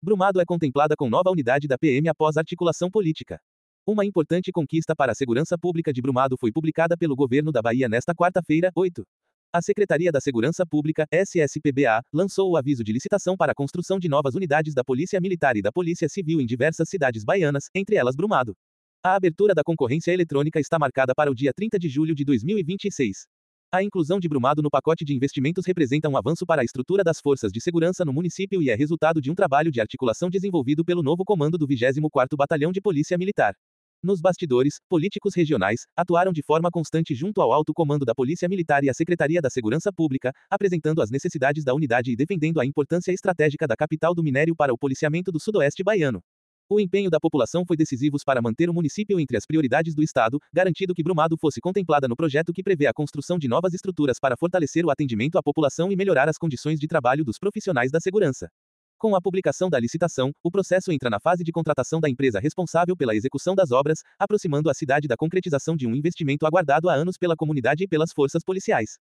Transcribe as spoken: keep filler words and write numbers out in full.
Brumado é contemplada com nova unidade da P M após articulação política. Uma importante conquista para a segurança pública de Brumado foi publicada pelo governo da Bahia nesta quarta-feira, oito. A Secretaria da Segurança Pública, S S P B A, lançou o aviso de licitação para a construção de novas unidades da Polícia Militar e da Polícia Civil em diversas cidades baianas, entre elas Brumado. A abertura da concorrência eletrônica está marcada para o dia trinta de julho de dois mil e vinte e seis. A inclusão de Brumado no pacote de investimentos representa um avanço para a estrutura das forças de segurança no município e é resultado de um trabalho de articulação desenvolvido pelo novo comando do vigésimo quarto Batalhão de Polícia Militar. Nos bastidores, políticos regionais atuaram de forma constante junto ao alto comando da Polícia Militar e à Secretaria da Segurança Pública, apresentando as necessidades da unidade e defendendo a importância estratégica da capital do minério para o policiamento do sudoeste baiano. O empenho da população foi decisivo para manter o município entre as prioridades do Estado, garantindo que Brumado fosse contemplada no projeto que prevê a construção de novas estruturas para fortalecer o atendimento à população e melhorar as condições de trabalho dos profissionais da segurança. Com a publicação da licitação, o processo entra na fase de contratação da empresa responsável pela execução das obras, aproximando a cidade da concretização de um investimento aguardado há anos pela comunidade e pelas forças policiais.